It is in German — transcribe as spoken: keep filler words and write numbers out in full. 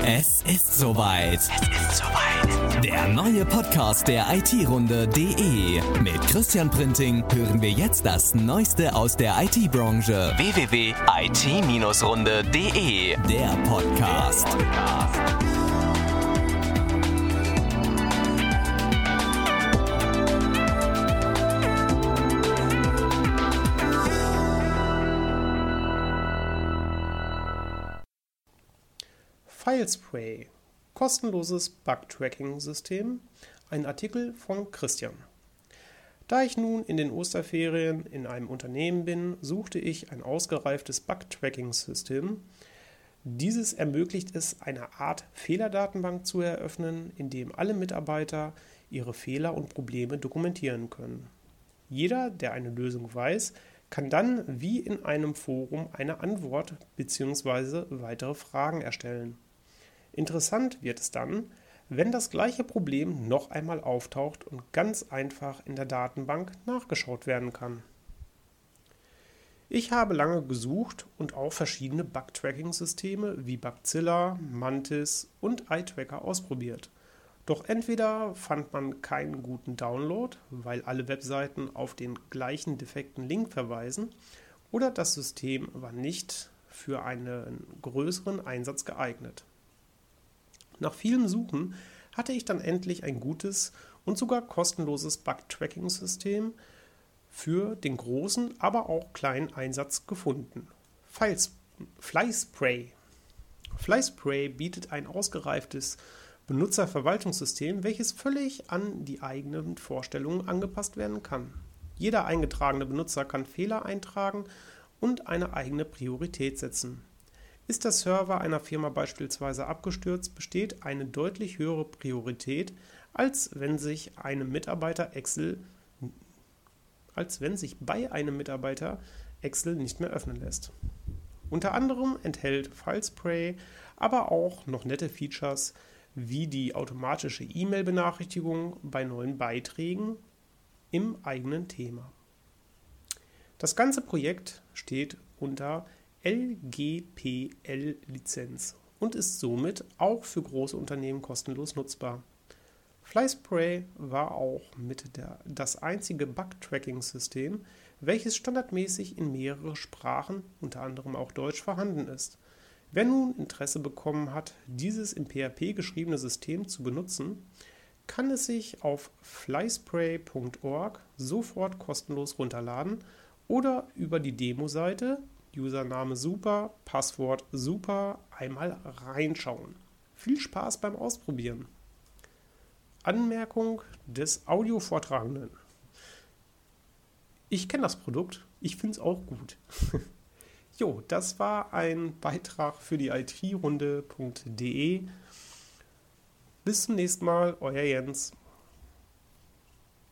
Es ist soweit. Es ist soweit. Der neue Podcast der I T-Runde punkt de. Mit Christian Printing hören wir jetzt das Neueste aus der I T-Branche. w w w punkt i t runde punkt de. Der Podcast. Der Podcast. FileSpray, kostenloses Bug-Tracking-System, ein Artikel von Christian. Da ich nun in den Osterferien in einem Unternehmen bin, suchte ich ein ausgereiftes Bug-Tracking-System. Dieses ermöglicht es, eine Art Fehlerdatenbank zu eröffnen, in dem alle Mitarbeiter ihre Fehler und Probleme dokumentieren können. Jeder, der eine Lösung weiß, kann dann wie in einem Forum eine Antwort bzw. weitere Fragen erstellen. Interessant wird es dann, wenn das gleiche Problem noch einmal auftaucht und ganz einfach in der Datenbank nachgeschaut werden kann. Ich habe lange gesucht und auch verschiedene Bug-Tracking-Systeme wie Bugzilla, Mantis und iTracker ausprobiert. Doch entweder fand man keinen guten Download, weil alle Webseiten auf den gleichen defekten Link verweisen, oder das System war nicht für einen größeren Einsatz geeignet. Nach vielem Suchen hatte ich dann endlich ein gutes und sogar kostenloses Bug-Tracking-System für den großen, aber auch kleinen Einsatz gefunden. FileSpray. FileSpray bietet ein ausgereiftes Benutzerverwaltungssystem, welches völlig an die eigenen Vorstellungen angepasst werden kann. Jeder eingetragene Benutzer kann Fehler eintragen und eine eigene Priorität setzen. Ist der Server einer Firma beispielsweise abgestürzt, besteht eine deutlich höhere Priorität, als wenn sich einem Mitarbeiter Excel, als wenn sich bei einem Mitarbeiter Excel nicht mehr öffnen lässt. Unter anderem enthält FileSpray aber auch noch nette Features wie die automatische E-Mail-Benachrichtigung bei neuen Beiträgen im eigenen Thema. Das ganze Projekt steht unter L G P L-Lizenz und ist somit auch für große Unternehmen kostenlos nutzbar. FileSpray war auch mit der, das einzige Bug-Tracking-System, welches standardmäßig in mehrere Sprachen, unter anderem auch Deutsch, vorhanden ist. Wer nun Interesse bekommen hat, dieses in P H P geschriebene System zu benutzen, kann es sich auf filespray punkt org sofort kostenlos runterladen oder über die Demo-Seite Username super, Passwort super, einmal reinschauen. Viel Spaß beim Ausprobieren. Anmerkung des Audiovortragenden. Ich kenne das Produkt, ich finde es auch gut. Jo, das war ein Beitrag für die I T Runde punkt de. Bis zum nächsten Mal, euer Jens.